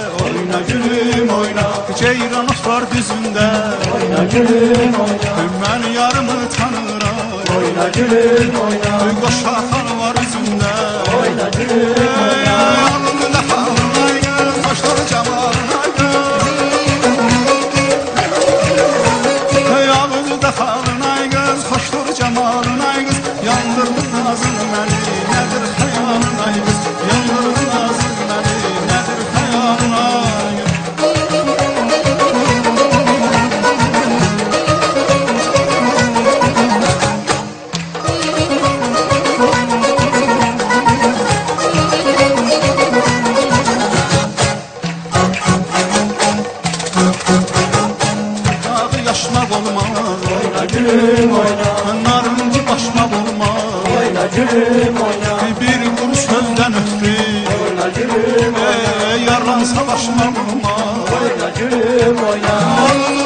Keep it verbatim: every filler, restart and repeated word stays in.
oyna gülüm oyna. Ceyran otlar düzünde, Oyna gülüm oyna. ben yarımı tanıram. Oyna gülüm oyna. Qoşa xan var üzündə, Oyna gülüm oyna. yanımda xanay göz, xoşdur camalına göz. Yanımda xanay göz, xoşdur camalına göz. Yandırdın nazın məni, nədir xəyalın ay göz. Yandırdın nazın məni, nədir xəyalın ay göz. Yaşmaq olmaz, Oyna gülüm oyna. narıncı başmaq olmaz. Oyna gülüm oyna. Bir quruş sözdən ötürü, Oyna gülüm oyna. yarlan savaşmaq olmaz. Oyna gülüm oyna.